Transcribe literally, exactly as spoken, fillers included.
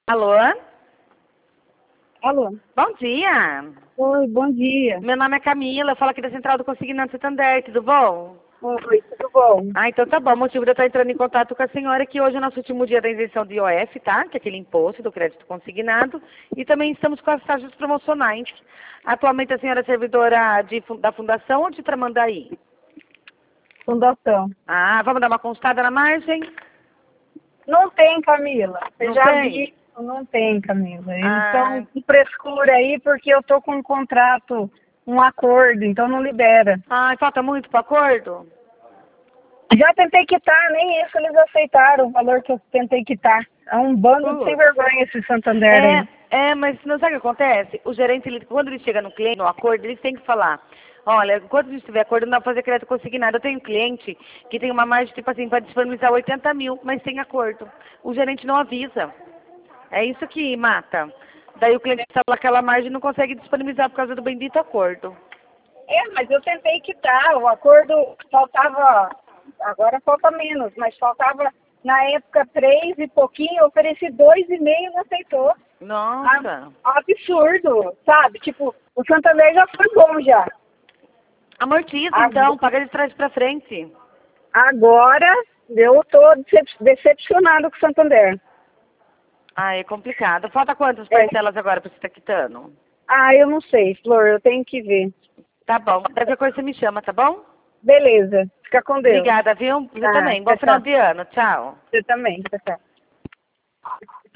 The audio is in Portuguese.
Alô? Alô? Bom dia. Oi, bom dia. Meu nome é Camila, eu falo aqui da Central do Consignado Santander, tudo bom? Oi, tudo bom? Ah, então tá bom. O motivo de eu estar entrando em contato com a senhora é que hoje é o nosso último dia da isenção do I O F, tá? Que é aquele imposto do crédito consignado. E também estamos com as taxas promocionais. Atualmente a senhora é servidora de, fun- da Fundação ou de Tramandaí? Fundação. Ah, vamos dar uma constada na margem? Não tem, Camila. Você Não já tem? vi. Não tem, Camila. Eles Ah, estão com frescura aí porque eu tô com um contrato, um acordo, então não libera. ah, falta muito para acordo? Já tentei quitar, nem isso eles aceitaram, o valor que eu tentei quitar. É um bando de sem Putz. vergonha esse Santander É, aí. é, mas não sabe o que acontece? O gerente, ele, quando ele chega no cliente, no acordo, ele tem que falar, olha, quando a gente tiver acordo, não dá pra fazer crédito consignado. Eu tenho um cliente que tem uma margem, tipo assim, para disponibilizar oitenta mil, mas tem acordo. O gerente não avisa. É isso que mata. Daí o cliente está aquela margem e não consegue disponibilizar por causa do bendito acordo. É, mas eu tentei quitar, o acordo faltava, agora falta menos, mas faltava na época três e pouquinho, eu ofereci dois e meio e não aceitou. Nossa. Ah, absurdo, sabe? Tipo, o Santander já foi bom já. Amortiza, então, Ag- paga de trás para frente. Agora eu tô decep- decepcionado com o Santander. Ah, é complicado. Falta quantas É. parcelas agora para você estar quitando? Ah, eu não sei, Flor, eu tenho que ver. Tá bom. Qualquer coisa você me chama, tá bom? Beleza, fica com Deus. Obrigada, viu? Você Ah, também. Bom tchau, final tchau. de ano. Tchau. Você também, tchau, tchau.